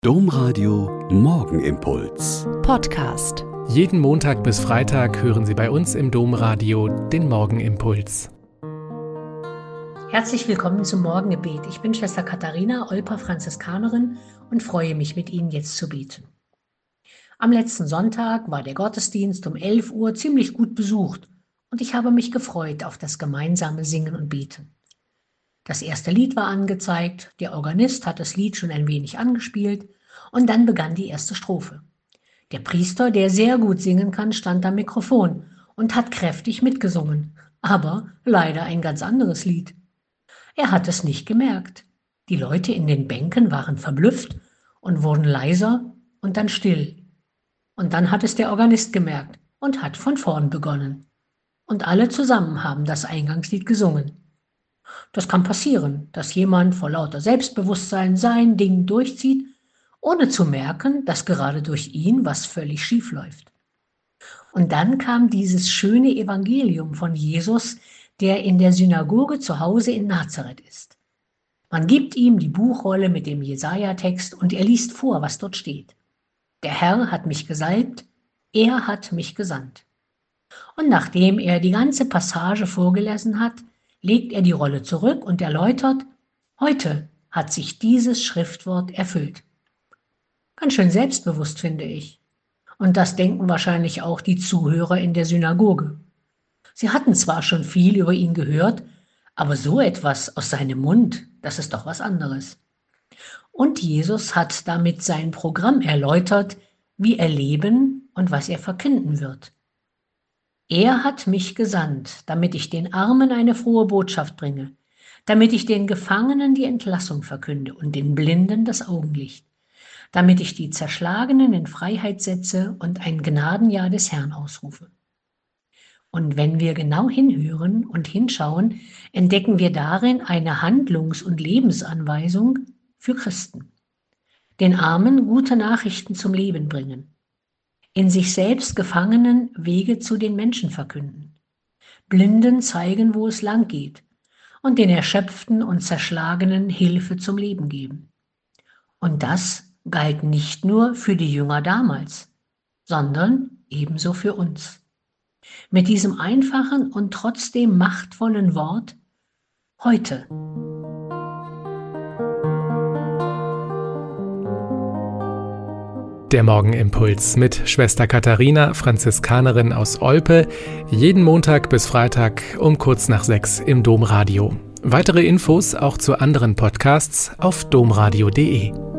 Domradio Morgenimpuls. Podcast. Jeden Montag bis Freitag hören Sie bei uns im Domradio den Morgenimpuls. Herzlich willkommen zum Morgengebet. Ich bin Schwester Katharina, Olper Franziskanerin und freue mich, mit Ihnen jetzt zu beten. Am letzten Sonntag war der Gottesdienst um 11 Uhr ziemlich gut besucht und ich habe mich gefreut auf das gemeinsame Singen und Beten. Das erste Lied war angezeigt, der Organist hat das Lied schon ein wenig angespielt und dann begann die erste Strophe. Der Priester, der sehr gut singen kann, stand am Mikrofon und hat kräftig mitgesungen, aber leider ein ganz anderes Lied. Er hat es nicht gemerkt. Die Leute in den Bänken waren verblüfft und wurden leiser und dann still. Und dann hat es der Organist gemerkt und hat von vorn begonnen. Und alle zusammen haben das Eingangslied gesungen. Das kann passieren, dass jemand vor lauter Selbstbewusstsein sein Ding durchzieht, ohne zu merken, dass gerade durch ihn was völlig schief läuft. Und dann kam dieses schöne Evangelium von Jesus, der in der Synagoge zu Hause in Nazareth ist. Man gibt ihm die Buchrolle mit dem Jesaja-Text und er liest vor, was dort steht. Der Herr hat mich gesalbt, er hat mich gesandt. Und nachdem er die ganze Passage vorgelesen hat, legt er die Rolle zurück und erläutert, heute hat sich dieses Schriftwort erfüllt. Ganz schön selbstbewusst, finde ich. Und das denken wahrscheinlich auch die Zuhörer in der Synagoge. Sie hatten zwar schon viel über ihn gehört, aber so etwas aus seinem Mund, das ist doch was anderes. Und Jesus hat damit sein Programm erläutert, wie er leben und was er verkünden wird. Er hat mich gesandt, damit ich den Armen eine frohe Botschaft bringe, damit ich den Gefangenen die Entlassung verkünde und den Blinden das Augenlicht, damit ich die Zerschlagenen in Freiheit setze und ein Gnadenjahr des Herrn ausrufe. Und wenn wir genau hinhören und hinschauen, entdecken wir darin eine Handlungs- und Lebensanweisung für Christen. Den Armen gute Nachrichten zum Leben bringen. In sich selbst Gefangenen Wege zu den Menschen verkünden, Blinden zeigen, wo es lang geht und den Erschöpften und Zerschlagenen Hilfe zum Leben geben. Und das galt nicht nur für die Jünger damals, sondern ebenso für uns. Mit diesem einfachen und trotzdem machtvollen Wort heute. Der Morgenimpuls mit Schwester Katharina, Franziskanerin aus Olpe, jeden Montag bis Freitag um kurz nach 6 im Domradio. Weitere Infos auch zu anderen Podcasts auf domradio.de.